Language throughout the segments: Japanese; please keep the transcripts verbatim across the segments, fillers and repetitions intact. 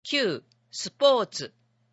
きゅう、スポーツ。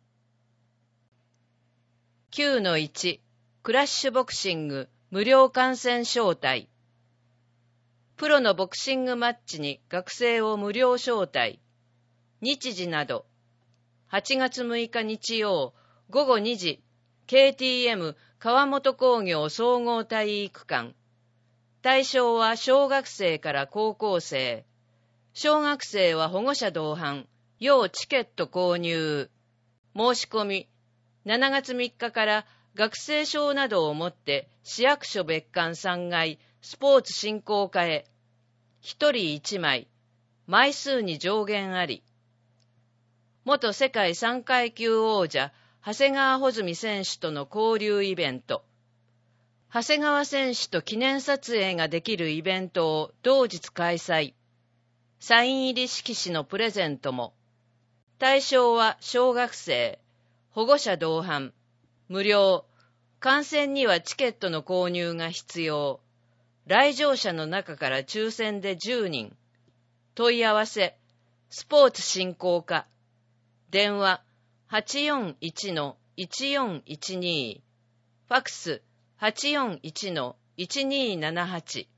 きゅうのいち、クラッシュボクシング無料観戦招待。プロのボクシングマッチに学生を無料招待。日時など。はちがつむいか日曜ごごにじ、ケーティーエム 川本工業総合体育館。対象は小学生から高校生。小学生は保護者同伴、要チケット購入。申し込み、しちがつみっかから学生証などを持って市役所別館さんがいスポーツ振興課へ。ひとりいちまい、枚数に上限あり。元世界さんかいきゅう王者、長谷川穂積選手との交流イベント。長谷川選手と記念撮影ができるイベントを同日開催。サイン入り色紙のプレゼントも。対象は小学生、保護者同伴、無料。観戦にはチケットの購入が必要。来場者の中から抽選でじゅうにん。問い合わせ、スポーツ振興課。電話 はちよんいちのいちよんいちに。ファクス はちよんいちのいちにななはち。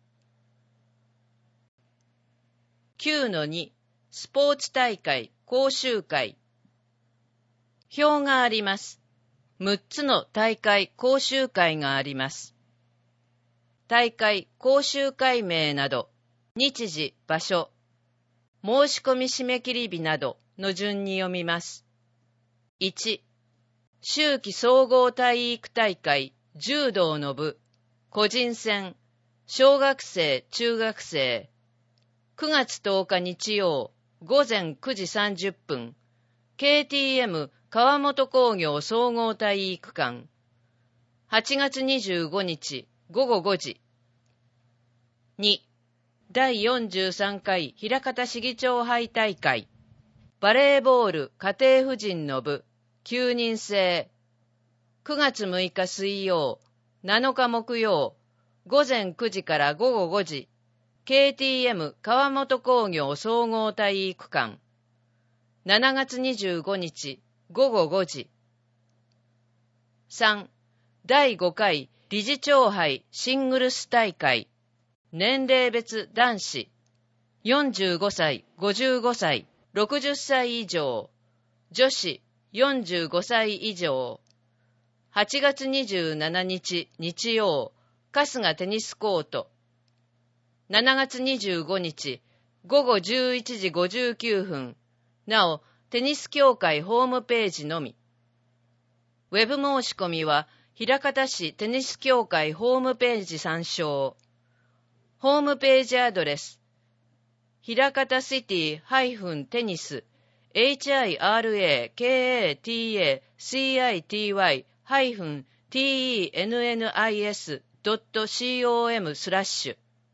きゅうのに、スポーツ大会講習会。表があります。むっつの大会講習会があります。大会講習会名など、日時、場所、申し込み締め切り日などの順に読みます。いち、秋季総合体育大会柔道の部、個人戦、小学生、中学生、くがつとおか日曜、ごぜんくじさんじゅっぷん、ケーティーエム 川本工業総合体育館。はちがつにじゅうごにちごごごじ。に、だいよんじゅうさんかい枚方市議長杯大会。バレーボール家庭婦人の部、きゅうにん制。くがつむいか水曜、なのか木曜、ごぜんくじからごごごじ。ケーティーエム 川本工業総合体育館。しちがつにじゅうごにちごごごじ。さん、だいごかい理事長杯シングルス大会。年齢別男子。よんじゅうごさい、ごじゅうごさい、ろくじゅっさい以上。女子よんじゅうごさい以上。はちがつにじゅうしちにち日曜、春日テニスコート。しちがつにじゅうごにちごごじゅういちじごじゅうきゅうふん。なお、テニス協会ホームページのみ。ウェブ申し込みは、枚方市テニス協会ホームページ参照。ホームページアドレス、枚方シティテニス エイチアイアールエーケーエーティーエーシーアイティーワイ テンニス ドット コム スラッシュ。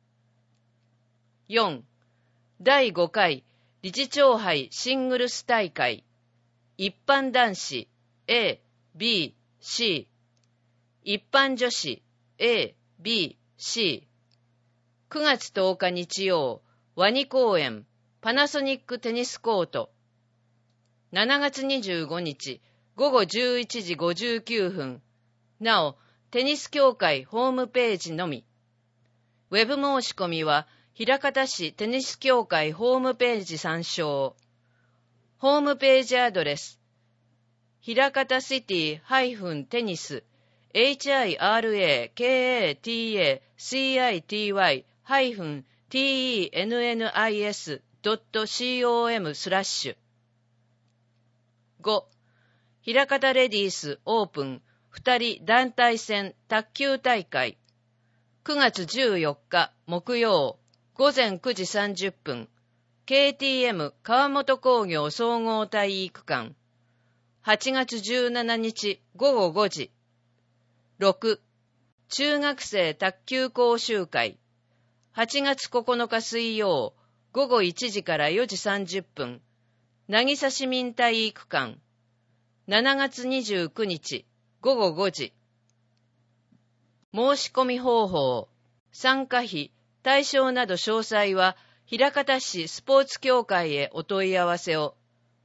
よん、だいごかい理事長杯シングルス大会。一般男子 A、B、C。一般女子 A、B、C。くがつとおか日曜、ワニ公園、パナソニックテニスコート。しちがつにじゅうごにちごごじゅういちじごじゅうきゅうふん。なお、テニス協会ホームページのみ。ウェブ申し込みは、枚方市テニス協会ホームページ参照。ホームページアドレス、枚方シティテニス エイチアイアールエーケーエーティーエーシーアイティーワイ テンニス ドット コム スラッシュ。ご、枚方レディースオープンふたり団体戦卓球大会。くがつじゅうよっか木曜、ごぜんくじさんじゅっぷん、ケーティーエム 川本工業総合体育館。はちがつじゅうしちにちごごごじ。ろく、中学生卓球講習会。はちがつここのか水曜、ごごいちじからよじさんじゅっぷん、渚市民体育館。しちがつにじゅうくにちごごごじ。申し込み方法、参加費、対象など詳細は、枚方市スポーツ協会へお問い合わせを。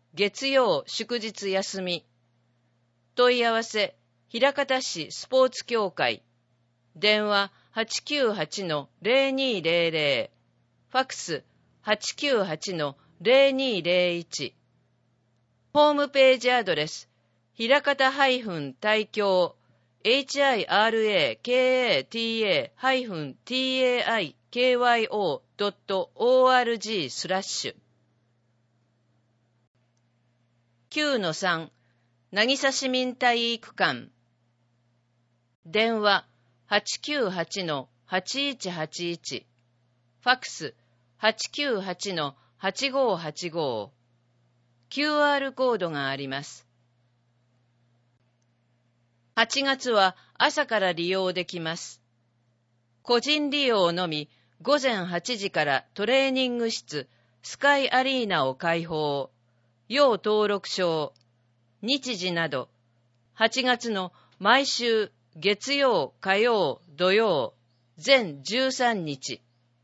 月曜祝日休み。問い合わせ、枚方市スポーツ協会。電話 はちきゅうはちのゼロにーゼロゼロ。ファックス はちきゅうはちのゼロにーゼロいち。ホームページアドレス、枚方大京 エイチアイアールエーケーエーティーエー ティーエーアイケーワイオー ドット オーアールジー スラッシュ きゅうのさん 渚市民体育館。電話 はちきゅうはちのはちいちはちいち。ファックス はちきゅうはちのはちごーはちごー。キューアール コードがあります。はちがつは朝から利用できます。個人利用のみ、ごぜんはちじからトレーニング室、スカイアリーナを開放。要登録証、日時など、はちがつの毎週月曜、火曜、土曜、全じゅうさんにち。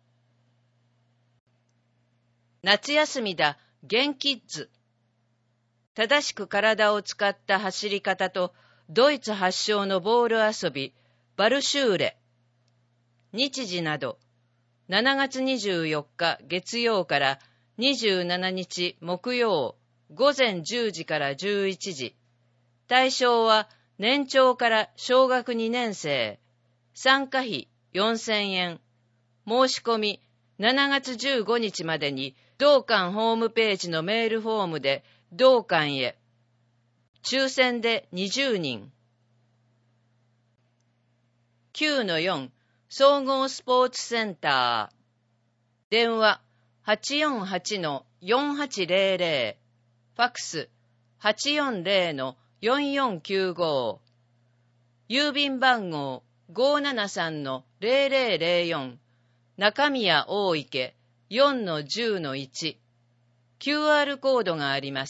夏休みだ、ゲンキッズ。正しく体を使った走り方と、ドイツ発祥のボール遊び、バルシューレ。日時など、しちがつにじゅうよっか月曜からにじゅうしちにち木曜、ごぜんじゅうじからじゅういちじ。対象は年長から小学にねんせい。参加費よんせんえん。申し込みしちがつじゅうごにちまでに同館ホームページのメールフォームで同館へ。抽選でにじゅうにん。きゅうのよん 総合スポーツセンター。電話 はちよんはちのよんはちゼロゼロ。ファックス はちよんゼロのよんよんきゅうご。郵便番号 ごーななさんのゼロゼロゼロよん。中宮大池 よんのじゅうのいち。キューアール コードがあります。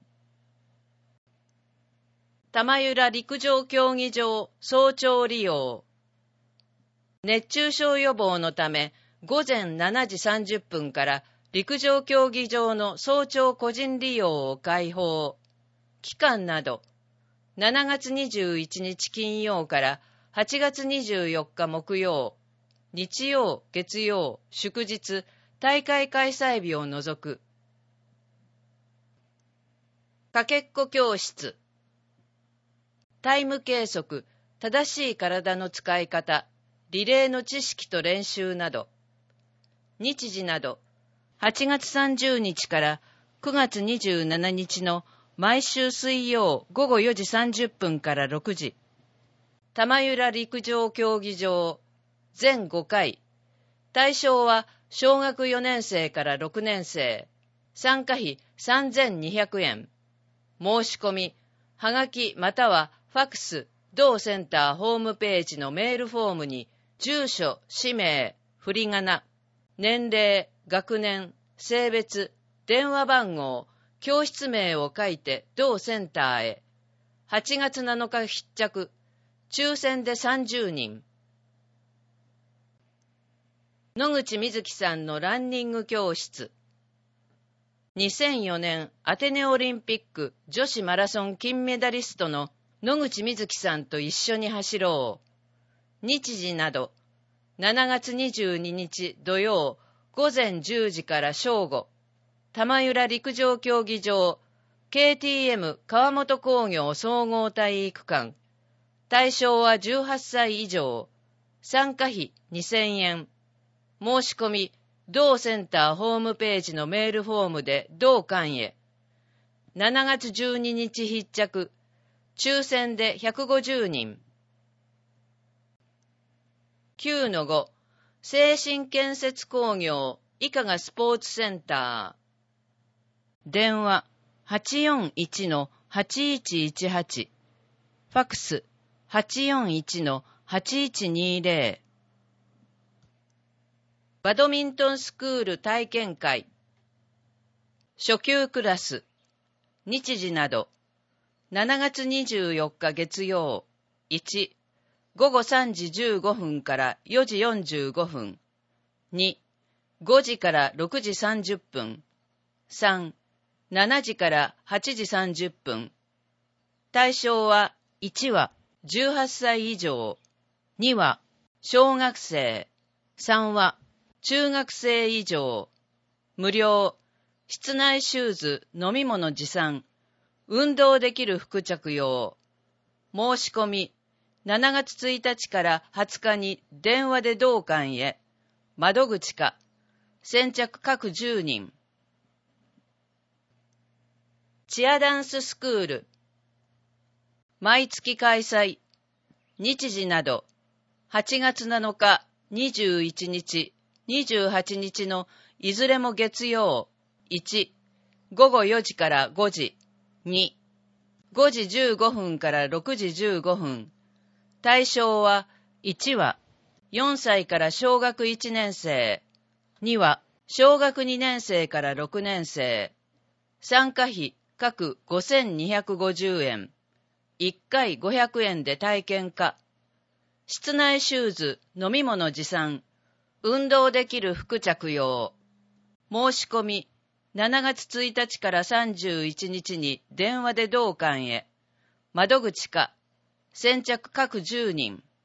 玉浦陸上競技場早朝利用。熱中症予防のため、ごぜんしちじさんじゅっぷんから陸上競技場の早朝個人利用を開放。期間など、しちがつにじゅういちにち金曜からはちがつにじゅうよっか木曜、日曜、月曜、祝日、大会開催日を除く。かけっこ教室。タイム計測、正しい体の使い方、リレーの知識と練習など。日時など、はちがつさんじゅうにちからくがつにじゅうしちにちの毎週水曜ごごよじさんじゅっぷんからろくじ。玉浦陸上競技場、全ごかい。対象は小学よねんせいからろくねんせい。参加費さんぜんにひゃくえん。申し込み、はがきまたはファックス、同センターホームページのメールフォームに、住所、氏名、振り仮名、年齢、学年、性別、電話番号、教室名を書いて同センターへ。はちがつなのか必着。抽選でさんじゅうにん。野口みずきさんのランニング教室。にせんよねんアテネオリンピック女子マラソン金メダリストの野口みずきさんと一緒に走ろう。日時など、しちがつにじゅうににち土曜ごぜんじゅうじから正午、玉浦陸上競技場 ケーティーエム 川本工業総合体育館。対象はじゅうはっさい以上。参加費にせんえん。申し込み、同センターホームページのメールフォームで同館へ。しちがつじゅうににち必着。抽選でひゃくごじゅうにん。きゅうのご 精神建設工業医科がスポーツセンター。電話 はちよんいちのはちいちいちはち。ファックス はちよんいちのはちいちにゼロ。バドミントンスクール体験会。初級クラス。日時など。しちがつにじゅうよっか月曜。いち、ごごさんじじゅうごふんからよじよんじゅうごふん。に、ごじからろくじさんじゅっぷん。さん、ししちじからはちじさんじゅっぷん。対象はいちはじゅうはっさい以上、には小学生、さんは中学生以上。無料、室内シューズ、飲み物持参、運動できる服着用。申し込み、しちがつついたちからはつかに電話で同館へ。窓口か、先着各じゅうにん。チアダンススクール。毎月開催。日時など、はちがつなのか、にじゅういちにち、にじゅうはちにちのいずれも月曜。いち、ごごよじからごじ。に、ごじじゅうごふんからろくじじゅうごふん。対象はいちはよんさいから小学いちねんせい、には小学にねんせいからろくねんせい。参加費各ごせんにひゃくごじゅうえん。いっかいごひゃくえんで体験可。室内シューズ、飲み物持参、運動できる服着用。申し込み、しちがつついたちからさんじゅういちにちに電話で同館へ。窓口か、先着各じゅうにん。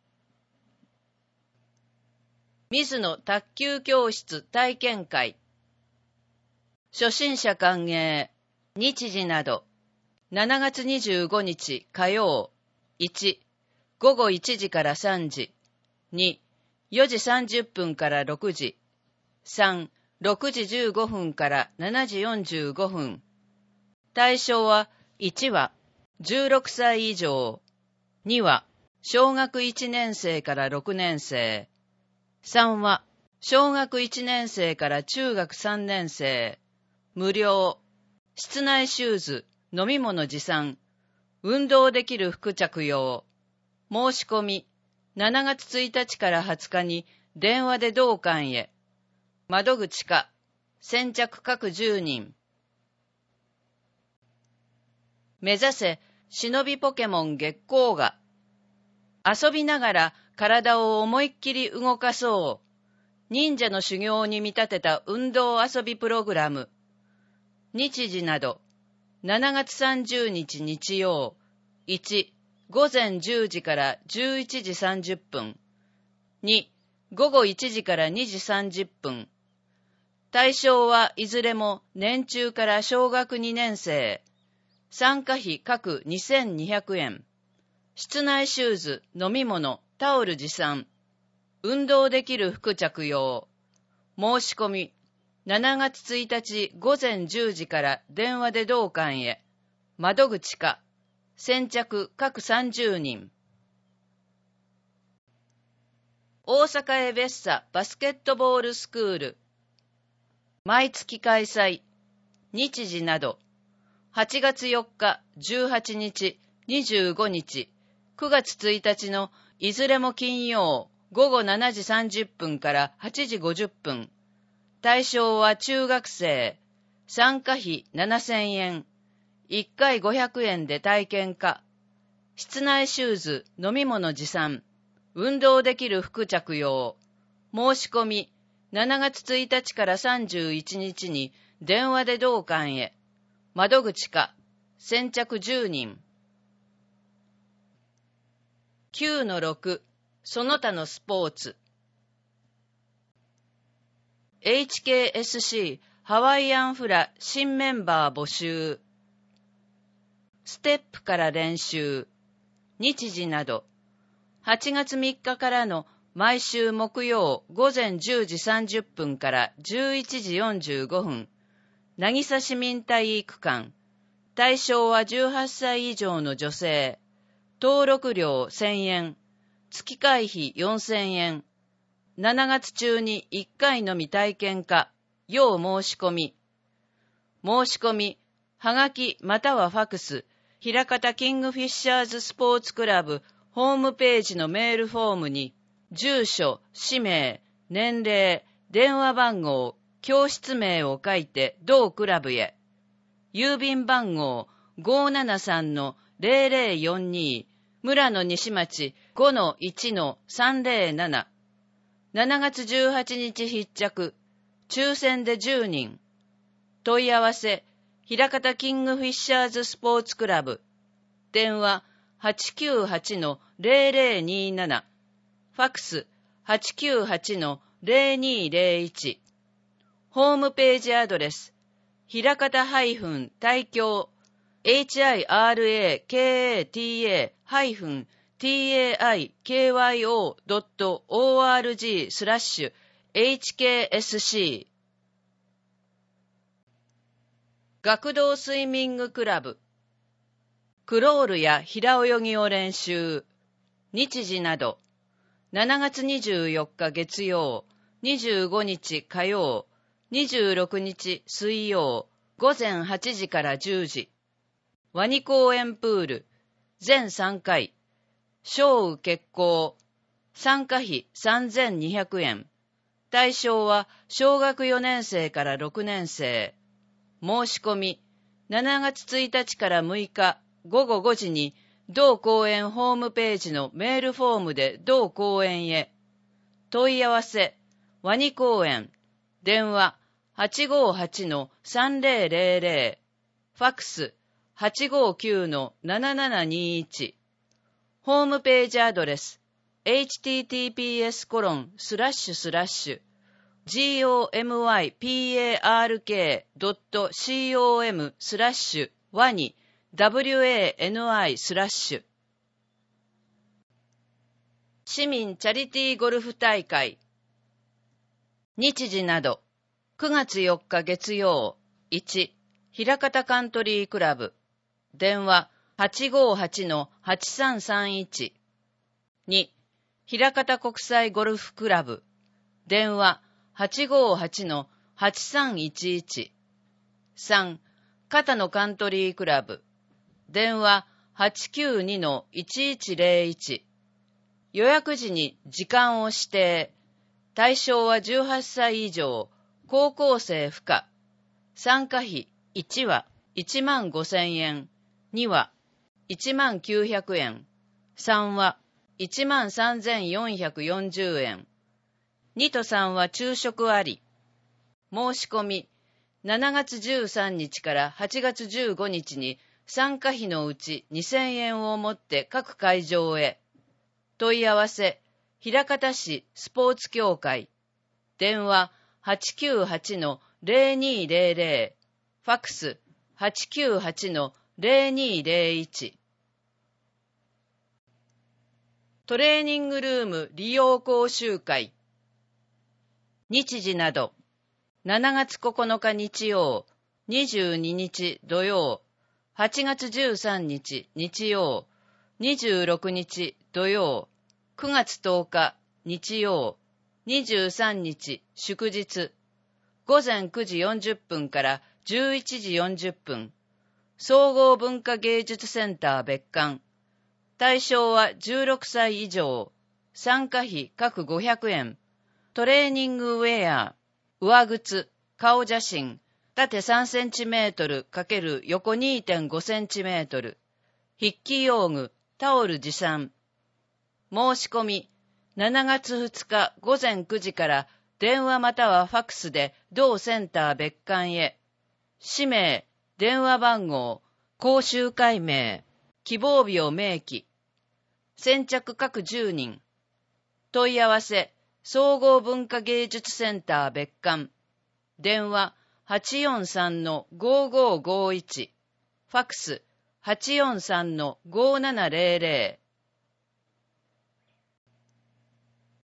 水野卓球教室体験会。初心者歓迎。日時など、しちがつにじゅうごにち火曜。いち、ごごいちじからさんじ。に、よじさんじゅっぷんからろくじ。さん、ろくじじゅうごふんからしちじよんじゅうごふん。対象はいちはじゅうろくさい以上、には小学いちねんせいからろくねんせい、さんは小学いちねんせいから中学さんねんせい。無料、室内シューズ、飲み物持参、運動できる服着用。申し込み、しちがつついたちからはつかに電話で同館へ。窓口か、先着各じゅうにん。目指せ、忍びポケモン月光が。遊びながら体を思いっきり動かそう。忍者の修行に見立てた運動遊びプログラム。日時など、しちがつさんじゅうにち日曜。いち、ごぜんじゅうじからじゅういちじさんじゅっぷん。に、ごごいちじからにじさんじゅっぷん。対象はいずれも年中から小学にねんせい。参加費各にせんにひゃくえん。室内シューズ、飲み物、タオル持参。運動できる服着用。申し込み、しちがつついたちごぜんじゅうじから電話で同館へ。窓口か、先着各さんじゅうにん。大阪エベッサバスケットボールスクール。毎月開催。日時など、はちがつよっか、じゅうはちにち、にじゅうごにち、くがつついたちのいずれも金曜、ごごしちじさんじゅっぷんからはちじごじゅっぷん。対象は中学生。参加費ななせんえん。いっかいごひゃくえんで体験可。室内シューズ、飲み物持参。運動できる服着用。申し込み、しちがつついたちからさんじゅういちにちに電話で同館へ。窓口か、先着じゅうにん。きゅうのろく、その他のスポーツ。エイチケーエスシー ハワイアンフラ新メンバー募集。ステップから練習。日時など、はちがつみっかからの毎週木曜ごぜんじゅうじさんじゅっぷんからじゅういちじよんじゅうごふん、渚市民体育館。対象はじゅうはっさい以上の女性。登録料せんえん。月会費よんせんえん。しちがつ中にいっかいのみ体験可。要申し込み。申し込み、はがきまたはファクス、枚方キングフィッシャーズスポーツクラブホームページのメールフォームに、住所、氏名、年齢、電話番号、教室名を書いて同クラブへ。郵便番号 ごーななさんのぜろぜろよんに、村野西町 ごのいちのさんぜろなな。しちがつじゅうはちにち必着。抽選でじゅうにん。問い合わせ枚方キングフィッシャーズスポーツクラブ。電話 はちきゅうはちのゼロゼロにーなな。ファックス はちきゅうはちのゼロにーゼロいち。ホームページアドレス、ひらかた大京 エイチアイアールエーケーエーティーエー ティーエーアイケーワイオー ドット オーアールジー スラッシュ エイチケーエスシー。学童スイミングクラブ。クロールや平泳ぎを練習。日時など、しちがつにじゅうよっか月曜、にじゅうごにち火曜、にじゅうろくにち水曜、午前はちじからじゅうじ。ワニ公園プール、全さんかい。小雨決行。参加費さんぜんにひゃくえん。対象は小学よねんせいからろくねんせい。申し込み、しちがつついたちからむいかごごごじに同公園ホームページのメールフォームで同公園へ。問い合わせ、ワニ公園、電話 はちごはちのさんぜろぜろぜろ、ファックス はちごきゅうのななななにいち。ホームページアドレス、エイチティーティーピーエスコロンスラッシュスラッシュジーオーエムワイピーエーアールケードットコムスラッシュワニ ダブリューエーエヌアイ スラッシュ。市民チャリティーゴルフ大会。日時など、くがつよっか月曜、いち、枚方カントリークラブ。電話 はちごはちのはちさんさんいち。に、枚方国際ゴルフクラブ。電話はちごはちのはちさんいちいち。さん、片野カントリークラブ。電話はちきゅうにのいちいちゼロいち。予約時に時間を指定。対象はじゅうはっさい以上、高校生不可。参加費いちはいちまんごせんえん、にはいちまんきゅうひゃくえん、さんはいちまんさんぜんよんひゃくよんじゅうえん。にとさんは昼食あり。申し込み、しちがつじゅうさんにちからはちがつじゅうごにちに参加費のうちにせんえんを持って各会場へ。問い合わせ、枚方市スポーツ協会。電話はちきゅうはちのゼロにーゼロゼロ。ファックスはちきゅうはちのゼロにーゼロいち。トレーニングルーム利用講習会。日時など、しちがつここのか日曜、にじゅうににち土曜、はちがつじゅうさんにち日曜、にじゅうろくにち土曜、くがつとおか日曜、にじゅうさんにち祝日、ごぜんくじよんじゅっぷんからじゅういちじよんじゅっぷん、総合文化芸術センター別館。対象はじゅうろくさい以上、参加費各ごひゃくえん、トレーニングウェア、上靴、顔写真、縦さんセンチメートル×横 にてんごセンチメートル、筆記用具、タオル持参。申し込み、しちがつふつかごぜんくじから電話またはファックスで同センター別館へ。氏名、電話番号、講習会名、希望日を明記。先着各じゅうにん。問い合わせ、総合文化芸術センター別館。電話はちよんさんのごごごいち。ファックスはちよんさんのごななゼロゼロ。